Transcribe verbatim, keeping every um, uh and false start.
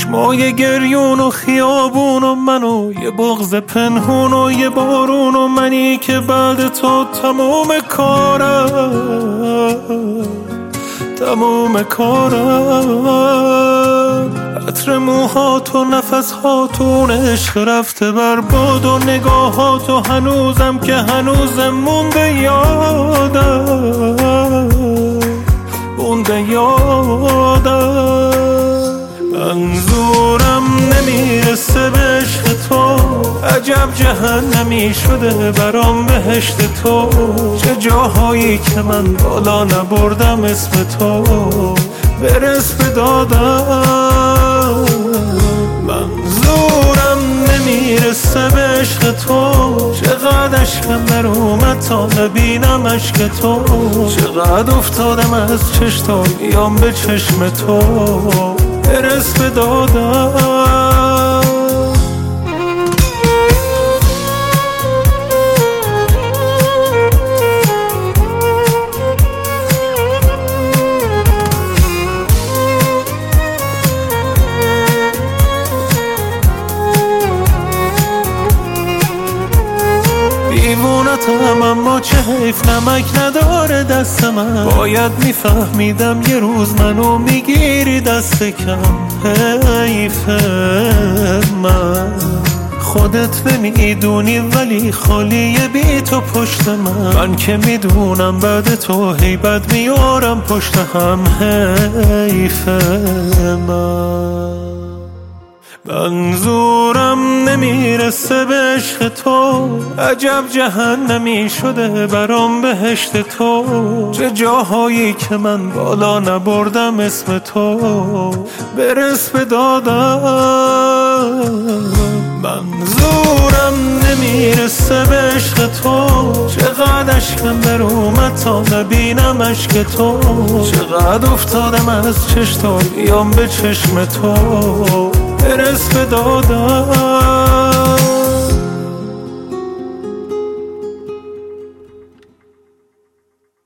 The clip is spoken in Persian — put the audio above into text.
چشمای گریون و خیابون و من و یه بغض پنهون و یه بارون و منی که بعد تو تموم کارم تموم کارم عطر موهات و نفسهاتون عشق رفته بر باد و نگاهات و هنوزم که هنوزم مونده یادم مونده یادم منظورم نمیرسه به عشق تو عجب جهنمی شده برام بهشت تو چه جاهایی که من بالا نبردم اسم تو برس به دادم منظورم نمیرسه به عشق تو چقدر اشکم در اومد تا نبینم عشق تو چقدر افتادم از چشم بیام به چشم تو برس به دادم دیوونتم اما چه حیف نمک نداره دست من باید میفهمیدم یه روز منو میگیری دست کم حیف من خودت نمیدونی ولی خالیه بی تو پشت من من که میدونم بعد تو هیبت میارم پشت هم حیف من منظورم نمیرسه به عشق تو عجب جهنمی شده برام بهشت تو چه جاهایی که من بالا نبردم اسم تو برس به دادم منظورم نمیرسه به عشق تو چقدر اشکم در اومد تا نبینم عشق تو چقدر افتادم از چشم بیام به چشم تو برس به دادم